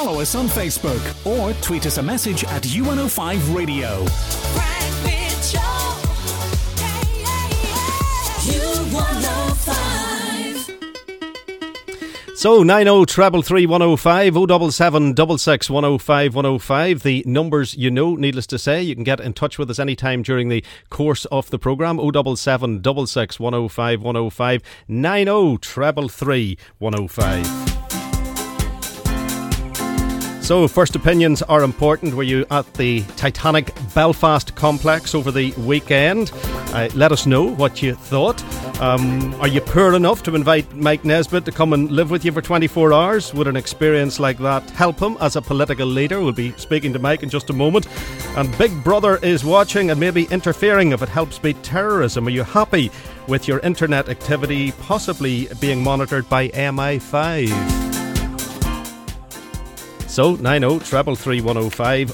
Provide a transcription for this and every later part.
Follow us on Facebook or tweet us a message at U105 Radio. Frank Mitchell. U105. So 90-333-105, 077-66-105-105, the numbers you know, needless to say. You can get in touch with us anytime during the course of the programme, 077-66-105-105, 90-333-105. So, first opinions are important. Were you at the Titanic Belfast complex over the weekend? Let us know what you thought. Are you poor enough to invite Mike Nesbitt to come and live with you for 24 hours? Would an experience like that help him as a political leader? We'll be speaking to Mike in just a moment. And Big Brother is watching and maybe interfering if it helps beat terrorism. Are you happy with your internet activity possibly being monitored by MI5? So 90-333-105,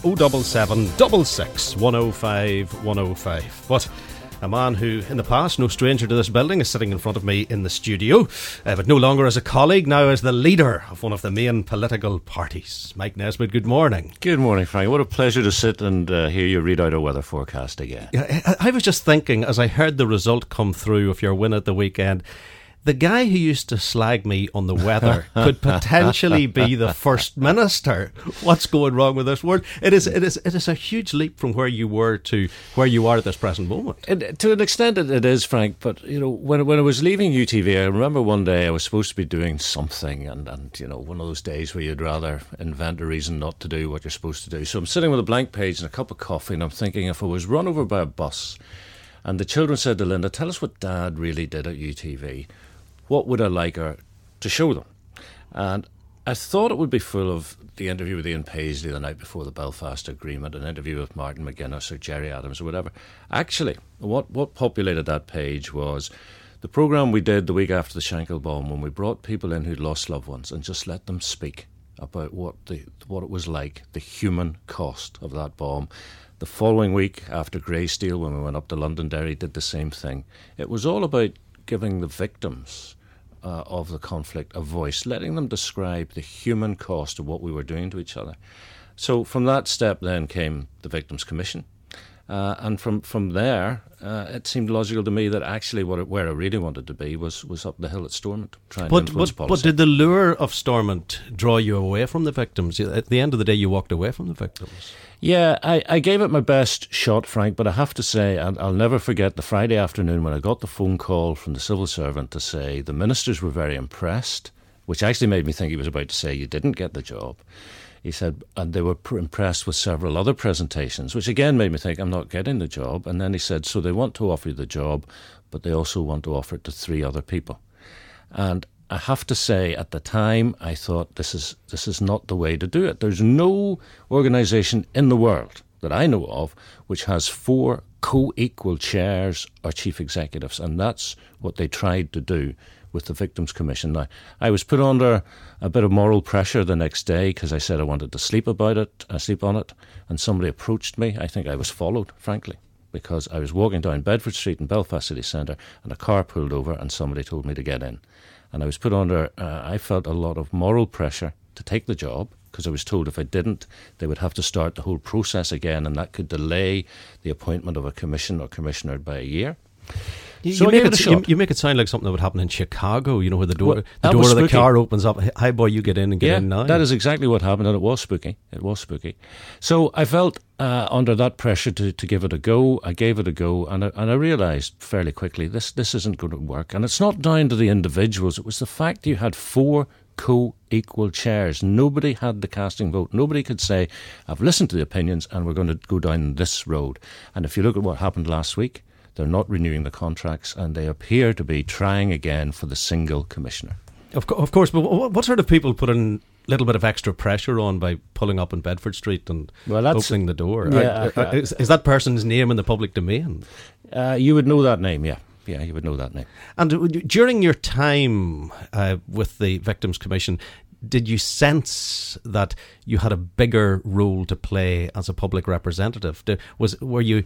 077-66-105-105. But a man who, in the past, no stranger to this building, is sitting in front of me in the studio, but no longer as a colleague, now as the leader of one of the main political parties. Mike Nesbitt, good morning. Good morning, Frank. What a pleasure to sit and hear you read out a weather forecast again. I was just thinking, as I heard the result come through of your win at the weekend, the guy who used to slag me on the weather could potentially be the First Minister. What's going wrong with this world? It is a huge leap from where you were to where you are at this present moment. And to an extent it is, Frank, but you know, when I was leaving UTV, I remember one day I was supposed to be doing something and you know, one of those days where you'd rather invent a reason not to do what you're supposed to do. So I'm sitting with a blank page and a cup of coffee and I'm thinking, if I was run over by a bus and the children said to Linda, tell us what Dad really did at UTV, what would I like her to show them? And I thought it would be full of the interview with Ian Paisley the night before the Belfast Agreement, an interview with Martin McGuinness or Jerry Adams or whatever. Actually, what populated that page was the programme we did the week after the Shankill bomb, when we brought people in who'd lost loved ones and just let them speak about what it was like, the human cost of that bomb. The following week after Greysteel, when we went up to Londonderry, did the same thing. It was all about giving the victims of the conflict a voice, letting them describe the human cost of what we were doing to each other. So from that step then came the Victims' Commission. And from there, it seemed logical to me that actually where I really wanted to be was up the hill at Stormont, trying to influence policy. But did the lure of Stormont draw you away from the victims? At the end of the day, you walked away from the victims. Yeah, I gave it my best shot, Frank, but I have to say, and I'll never forget the Friday afternoon when I got the phone call from the civil servant to say the ministers were very impressed, which actually made me think he was about to say you didn't get the job. He said, and they were impressed with several other presentations, which again made me think I'm not getting the job. And then he said, so they want to offer you the job, but they also want to offer it to 3 other people. And I have to say, at the time, I thought this is not the way to do it. There's no organisation in the world that I know of which has 4 co-equal chairs or chief executives, and that's what they tried to do with the Victims' Commission. Now, I was put under a bit of moral pressure the next day because I said I wanted to sleep on it, and somebody approached me. I think I was followed, frankly, because I was walking down Bedford Street in Belfast city centre and a car pulled over and somebody told me to get in. And I was put under, I felt a lot of moral pressure to take the job because I was told if I didn't, they would have to start the whole process again, and that could delay the appointment of a commission or commissioner by a year. You make it sound like something that would happen in Chicago, you know, where the door of the car opens up. Hi, boy, you get in and get in now. That is exactly what happened, and it was spooky. It was spooky. So I felt under that pressure to give it a go. I gave it a go, and I realised fairly quickly this isn't going to work. And it's not down to the individuals. It was the fact you had 4 co-equal chairs. Nobody had the casting vote. Nobody could say, I've listened to the opinions and we're going to go down this road. And if you look at what happened last week, they're not renewing the contracts and they appear to be trying again for the single commissioner. Of course, but what sort of people put in a little bit of extra pressure on by pulling up in Bedford Street and opening the door? Yeah, is that person's name in the public domain? You would know that name, yeah. Yeah, you would know that name. And during your time with the Victims' Commission, did you sense that you had a bigger role to play as a public representative? Were you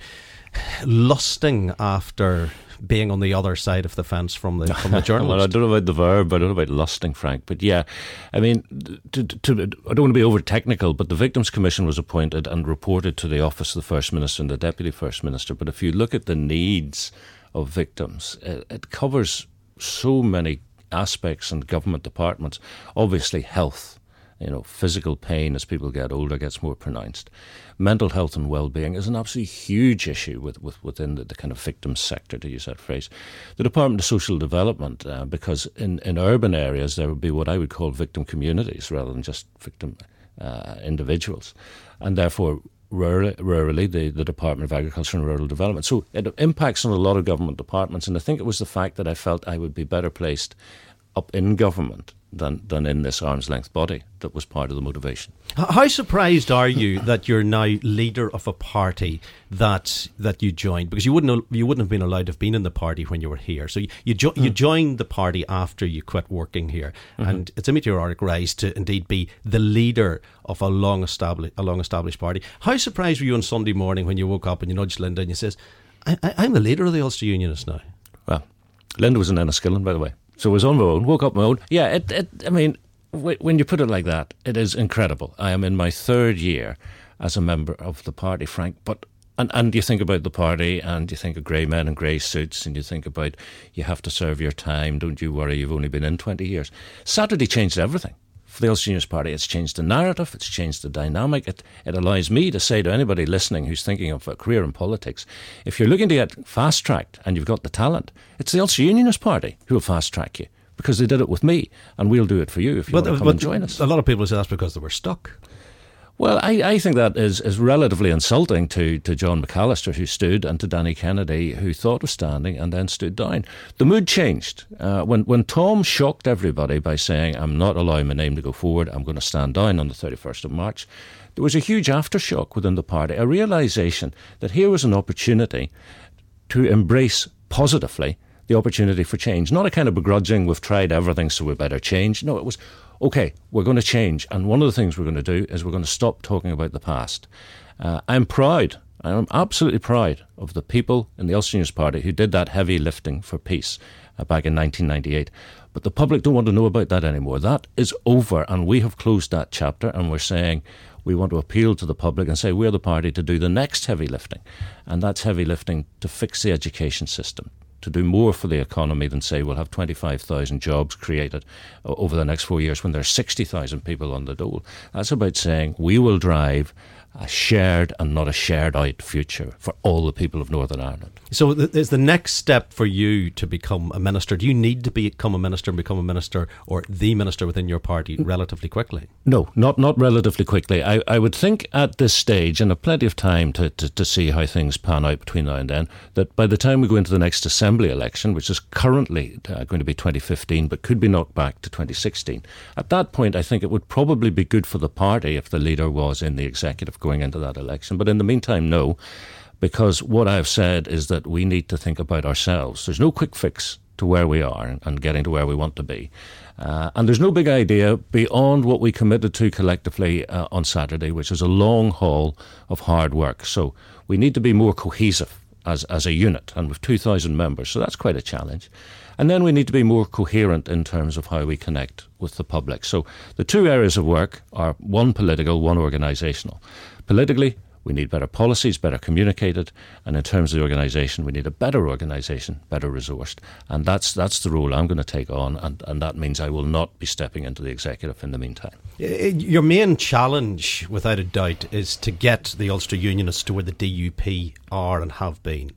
lusting after being on the other side of the fence from the journalist? Well, I don't know about the verb, I don't know about lusting, Frank. But yeah, I mean, I don't want to be over technical, but the Victims Commission was appointed and reported to the Office of the First Minister and the Deputy First Minister. But if you look at the needs of victims, it covers so many aspects in government departments. Obviously, health. Physical pain as people get older gets more pronounced. Mental health and well-being is an absolutely huge issue within the kind of victims sector, to use that phrase. The Department of Social Development, because in urban areas there would be what I would call victim communities rather than just victim individuals, and therefore rurally the Department of Agriculture and Rural Development. So it impacts on a lot of government departments, and I think it was the fact that I felt I would be better placed up in government than in this arm's length body that was part of the motivation. How surprised are you that you're now leader of a party that you joined? Because you wouldn't have been allowed to have been in the party when you were here. So you joined the party after you quit working here, and it's a meteoric rise to indeed be the leader of a long established party. How surprised were you on Sunday morning when you woke up and you nudged Linda and you says, "I'm the leader of the Ulster Unionists now"? Well, Linda was in Enniskillen, by the way. So I was on my own, woke up on my own. Yeah, I mean, when you put it like that, it is incredible. I am in my third year as a member of the party, Frank. And you think about the party and you think of grey men in grey suits and you think about you have to serve your time, don't you worry, you've only been in 20 years. Saturday changed everything. For the Ulster Unionist Party, it's changed the narrative, it's changed the dynamic. It allows me to say to anybody listening who's thinking of a career in politics, if you're looking to get fast-tracked and you've got the talent, it's the Ulster Unionist Party who will fast-track you, because they did it with me, and we'll do it for you if you want to come and join us. A lot of people say that's because they were stuck. Well, I think that is relatively insulting to John McAllister, who stood, and to Danny Kennedy, who thought was standing and then stood down. The mood changed. When Tom shocked everybody by saying, "I'm not allowing my name to go forward, I'm going to stand down on the 31st of March, there was a huge aftershock within the party, a realisation that here was an opportunity to embrace positively the opportunity for change. Not a kind of begrudging, we've tried everything so we better change. No, it was, okay, we're going to change. And one of the things we're going to do is we're going to stop talking about the past. I'm proud, I'm absolutely proud of the people in the Ulster Unionist Party who did that heavy lifting for peace back in 1998. But the public don't want to know about that anymore. That is over, and we have closed that chapter, and we're saying we want to appeal to the public and say we're the party to do the next heavy lifting. And that's heavy lifting to fix the education system, to do more for the economy than say we'll have 25,000 jobs created over the next 4 years when there's 60,000 people on the dole. That's about saying we will drive a shared and not a shared out future for all the people of Northern Ireland. So is the next step for you to become a minister? Do you need to become a minister and become a minister or the minister within your party relatively quickly? No, not relatively quickly. I would think at this stage, and have plenty of time to see how things pan out between now and then, that by the time we go into the next Assembly election, which is currently going to be 2015 but could be knocked back to 2016, at that point I think it would probably be good for the party if the leader was in the executive going into that election. But in the meantime, no, because what I've said is that we need to think about ourselves. There's no quick fix to where we are and getting to where we want to be. And there's no big idea beyond what we committed to collectively on Saturday, which is a long haul of hard work. So we need to be more cohesive as a unit, and with 2,000 members, so that's quite a challenge. And then we need to be more coherent in terms of how we connect with the public. So the two areas of work are one political, one organisational. Politically, we need better policies, better communicated, and in terms of the organisation, we need a better organisation, better resourced. And that's the role I'm going to take on, and that means I will not be stepping into the executive in the meantime. Your main challenge, without a doubt, is to get the Ulster Unionists to where the DUP are and have been.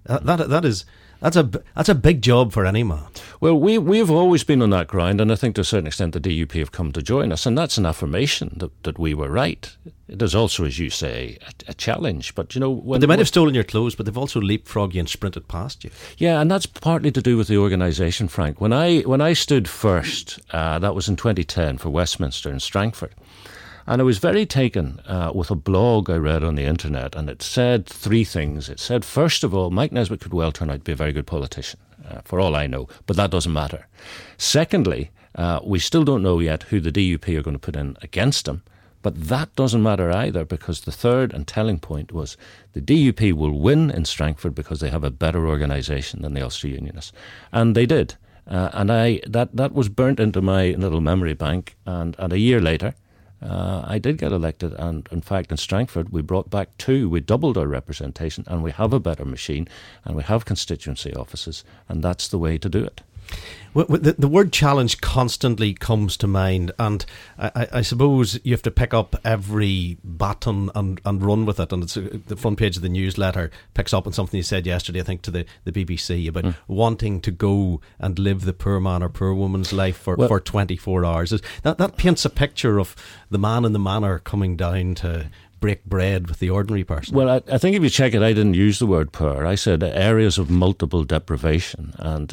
That's a big job for any man. Well, we've always been on that ground, and I think to a certain extent the DUP have come to join us, and that's an affirmation that we were right. It is also, as you say, a challenge. But you know, they might have stolen your clothes, but they've also leapfrogged you and sprinted past you. Yeah, and that's partly to do with the organisation, Frank. When I stood first, that was in 2010 for Westminster in Strangford. And I was very taken with a blog I read on the internet, and it said three things. It said, first of all, Mike Nesbitt could well turn out to be a very good politician, for all I know, but that doesn't matter. Secondly, We still don't know yet who the DUP are going to put in against him, but that doesn't matter either, because the third and telling point was the DUP will win in Strangford because they have a better organisation than the Ulster Unionists. And they did. And that was burnt into my little memory bank. And a year later, I did get elected. And in fact, in Strangford, we brought back 2. We doubled our representation, and we have a better machine, and we have constituency offices. And that's the way to do it. Well, the word challenge constantly comes to mind, and I suppose you have to pick up every baton and run with it. And it's the front page of the newsletter picks up on something you said yesterday, I think, to the BBC about wanting to go and live the poor man or poor woman's life for 24 hours. That paints a picture of the man in the manor coming down to break bread with the ordinary person. Well, I think if you check it, I didn't use the word poor. I said areas of multiple deprivation. And,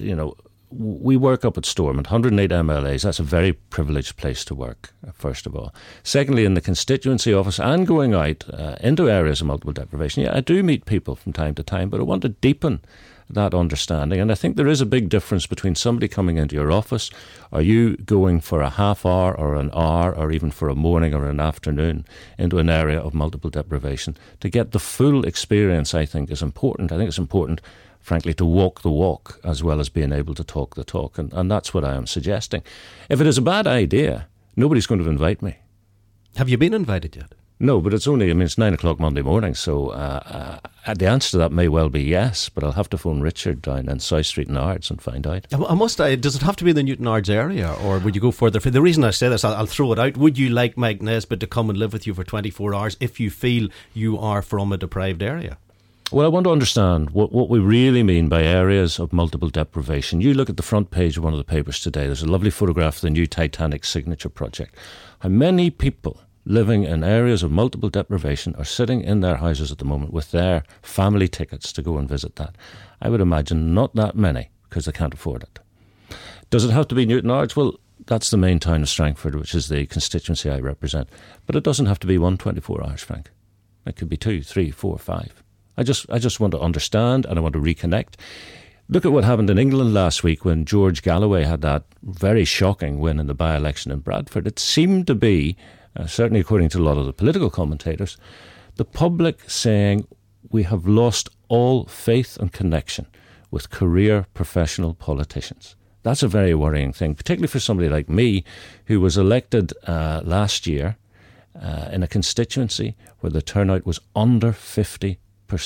we work up at Stormont, 108 MLAs. That's a very privileged place to work, first of all. Secondly, in the constituency office and going out into areas of multiple deprivation, yeah, I do meet people from time to time, but I want to deepen that understanding. And I think there is a big difference between somebody coming into your office, or you going for a half hour or an hour or even for a morning or an afternoon into an area of multiple deprivation. To get the full experience, I think, is important. I think it's important, frankly, to walk the walk as well as being able to talk the talk. And that's what I am suggesting. If it is a bad idea, nobody's going to invite me. Have you been invited yet? No, but it's 9 o'clock Monday morning, so the answer to that may well be yes, but I'll have to phone Richard down in South Street in Ards and find out. Does it have to be in the Newton Ards area, or would you go further? The reason I say this, I'll throw it out. Would you like Mike Nesbitt to come and live with you for 24 hours if you feel you are from a deprived area? Well, I want to understand what we really mean by areas of multiple deprivation. You look at the front page of one of the papers today. There's a lovely photograph of the new Titanic signature project. How many people living in areas of multiple deprivation are sitting in their houses at the moment with their family tickets to go and visit that? I would imagine not that many, because they can't afford it. Does it have to be Newton Ards? Well, that's the main town of Strangford, which is the constituency I represent. But it doesn't have to be 24 hours, Frank. It could be 2, 3, 4, 5. I just want to understand, and I want to reconnect. Look at what happened in England last week when George Galloway had that very shocking win in the by-election in Bradford. It seemed to be, certainly according to a lot of the political commentators, the public saying we have lost all faith and connection with career professional politicians. That's a very worrying thing, particularly for somebody like me who was elected last year in a constituency where the turnout was under 50%.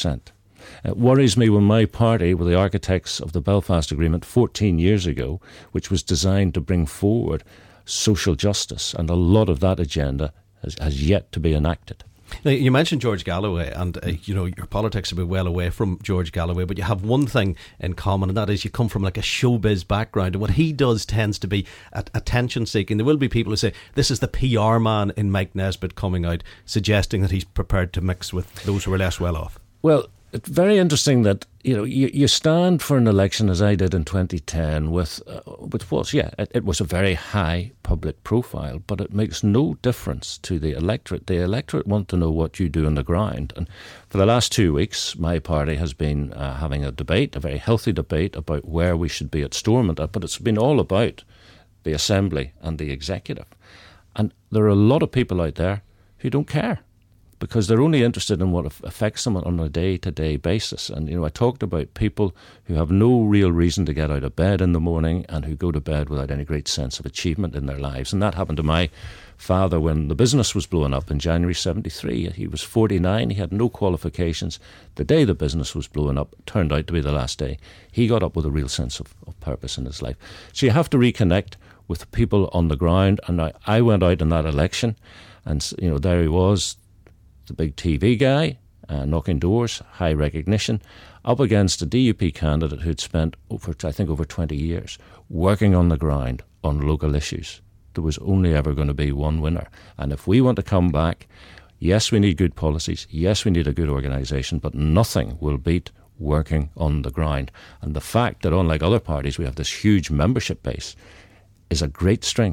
It worries me when my party were the architects of the Belfast Agreement 14 years ago, which was designed to bring forward social justice, and a lot of that agenda has yet to be enacted. Now, you mentioned George Galloway, and your politics have been well away from George Galloway, but you have one thing in common, and that is you come from like a showbiz background, and what he does tends to be attention seeking. There will be people who say this is the PR man in Mike Nesbitt coming out, suggesting that he's prepared to mix with those who are less well off. Well, it's very interesting that you stand for an election, as I did in 2010, with what, it was a very high public profile, but it makes no difference to the electorate. The electorate want to know what you do on the ground. And for the last 2 weeks, my party has been having a debate, a very healthy debate about where we should be at Stormont, but it's been all about the Assembly and the Executive. And there are a lot of people out there who don't care, because they're only interested in what affects them on a day-to-day basis. And, I talked about people who have no real reason to get out of bed in the morning and who go to bed without any great sense of achievement in their lives. And that happened to my father when the business was blowing up in January 73. He was 49, he had no qualifications. The day the business was blowing up turned out to be the last day. He got up with a real sense of purpose in his life. So you have to reconnect with the people on the ground. And I went out in that election, and, there he was, the big TV guy, knocking doors, high recognition, up against a DUP candidate who'd spent over 20 years working on the ground on local issues. There was only ever going to be one winner. And if we want to come back, yes, we need good policies, yes, we need a good organisation, but nothing will beat working on the ground. And the fact that, unlike other parties, we have this huge membership base is a great strength.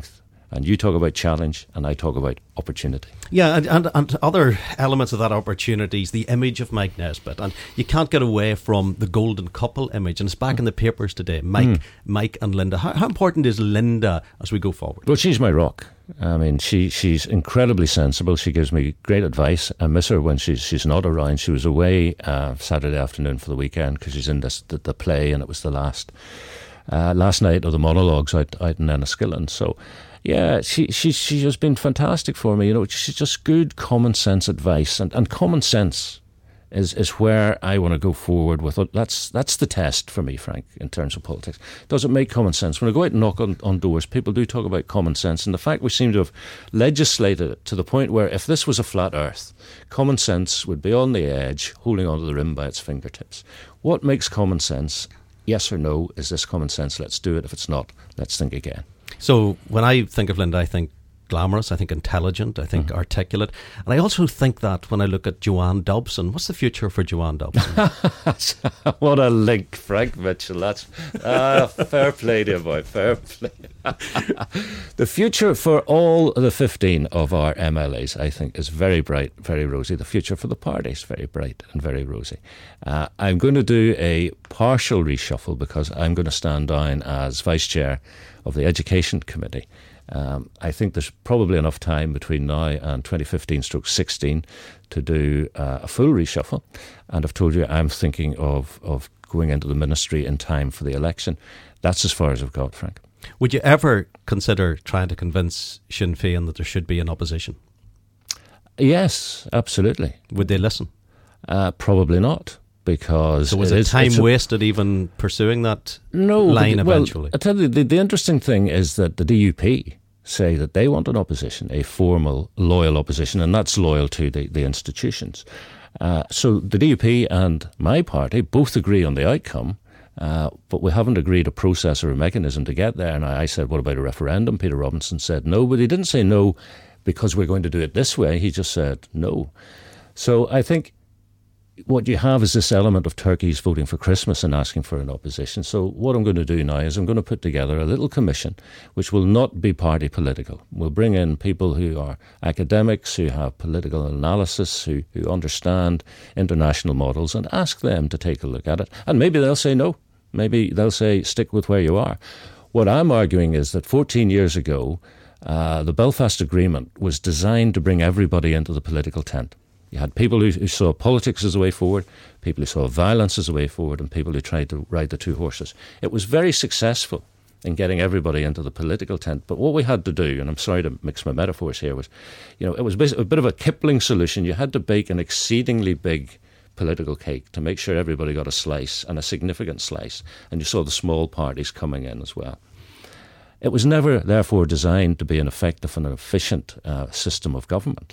And you talk about challenge, and I talk about opportunity. Yeah, and other elements of that opportunity is the image of Mike Nesbitt. And you can't get away from the golden couple image. And it's back in the papers today, Mike and Linda. How important is Linda as we go forward? Well, she's my rock. I mean, she's incredibly sensible. She gives me great advice. I miss her when she's not around. She was away Saturday afternoon for the weekend because she's in the play, and it was the last night of the monologues out in Enniskillen. So, yeah, she has been fantastic for me. You know, she's just good common sense advice, and common sense is where I want to go forward with it. That's the test for me, Frank, in terms of politics. Does it make common sense? When I go out and knock on doors, people do talk about common sense, and the fact we seem to have legislated it to the point where if this was a flat earth, common sense would be on the edge, holding onto the rim by its fingertips. What makes common sense? Yes or no? Is this common sense? Let's do it. If it's not, let's think again. So when I think of Linda, I think glamorous, I think intelligent, I think articulate. And I also think that when I look at Joanne Dobson, what's the future for Joanne Dobson? What a link, Frank Mitchell. That's fair play to you, boy. Fair play. The future for all the 15 of our MLAs, I think, is very bright, very rosy. The future for the party is very bright and very rosy. I'm going to do a partial reshuffle because I'm going to stand down as Vice Chair of the Education Committee. I think there's probably enough time between now and 2015/16 to do a full reshuffle. And I've told you I'm thinking of going into the ministry in time for the election. That's as far as I've got, Frank. Would you ever consider trying to convince Sinn Féin that there should be an opposition? Yes, absolutely. Would they listen? Probably not. Because so was it time wasted even pursuing that line eventually? Well, I tell you, the interesting thing is that the DUP say that they want an opposition, a formal, loyal opposition, and that's loyal to the institutions. So the DUP and my party both agree on the outcome, but we haven't agreed a process or a mechanism to get there. And I said, what about a referendum? Peter Robinson said no, but he didn't say no because we're going to do it this way. He just said no. So I think what you have is this element of turkeys voting for Christmas and asking for an opposition. So what I'm going to do now is I'm going to put together a little commission which will not be party political. We'll bring in people who are academics, who have political analysis, who understand international models, and ask them to take a look at it. And maybe they'll say no. Maybe they'll say stick with where you are. What I'm arguing is that 14 years ago, the Belfast Agreement was designed to bring everybody into the political tent. You had people who saw politics as a way forward, people who saw violence as a way forward, and people who tried to ride the two horses. It was very successful in getting everybody into the political tent. But what we had to do, and I'm sorry to mix my metaphors here, was, it was basically a bit of a Kipling solution. You had to bake an exceedingly big political cake to make sure everybody got a slice, and a significant slice. And you saw the small parties coming in as well. It was never, therefore, designed to be an effective and an efficient system of government.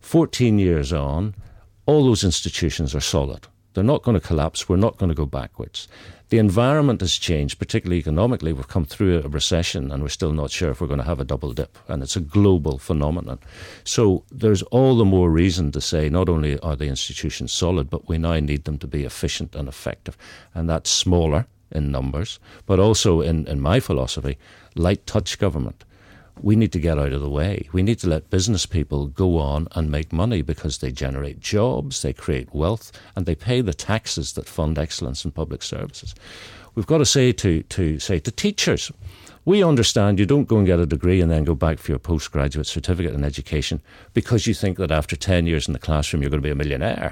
14 years on, all those institutions are solid. They're not going to collapse. We're not going to go backwards. The environment has changed, particularly economically. We've come through a recession and we're still not sure if we're going to have a double dip. And it's a global phenomenon. So there's all the more reason to say not only are the institutions solid, but we now need them to be efficient and effective. And that's smaller in numbers, but also in my philosophy, light touch government. We need to get out of the way. We need to let business people go on and make money because they generate jobs, they create wealth, and they pay the taxes that fund excellence in public services. We've got to say to teachers, we understand you don't go and get a degree and then go back for your postgraduate certificate in education because you think that after 10 years in the classroom you're going to be a millionaire.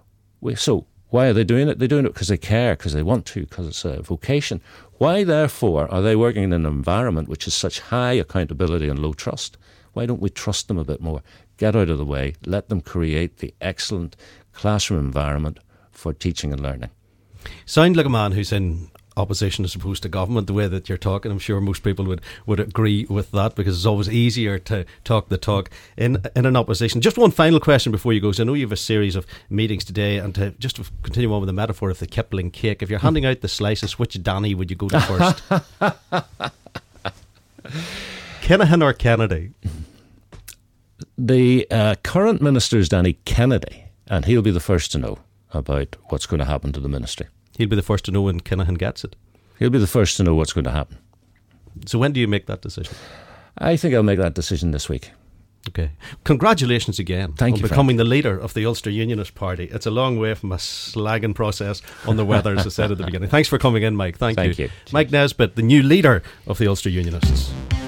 So why are they doing it? They're doing it because they care, because they want to, because it's a vocation. Why, therefore, are they working in an environment which is such high accountability and low trust? Why don't we trust them a bit more? Get out of the way. Let them create the excellent classroom environment for teaching and learning. Sound like a man who's in opposition as opposed to government, the way that you're talking. I'm sure most people would agree with that, because it's always easier to talk the talk in an opposition. Just one final question before you go. So I know you have a series of meetings today, and to continue on with the metaphor of the Kipling cake, if you're handing out the slices, which Danny would you go to first? Kinahan or Kennedy? The current minister is Danny Kennedy, and he'll be the first to know about what's going to happen to the ministry. He'll be the first to know when Kinahan gets it. He'll be the first to know what's going to happen. So when do you make that decision? I think I'll make that decision this week. Okay. Congratulations again Thank on you, becoming the leader of the Ulster Unionist Party. It's a long way from a slagging process on the weather, as I said at the beginning. Thanks for coming in, Mike. Thank you. Cheers. Mike Nesbitt, the new leader of the Ulster Unionists.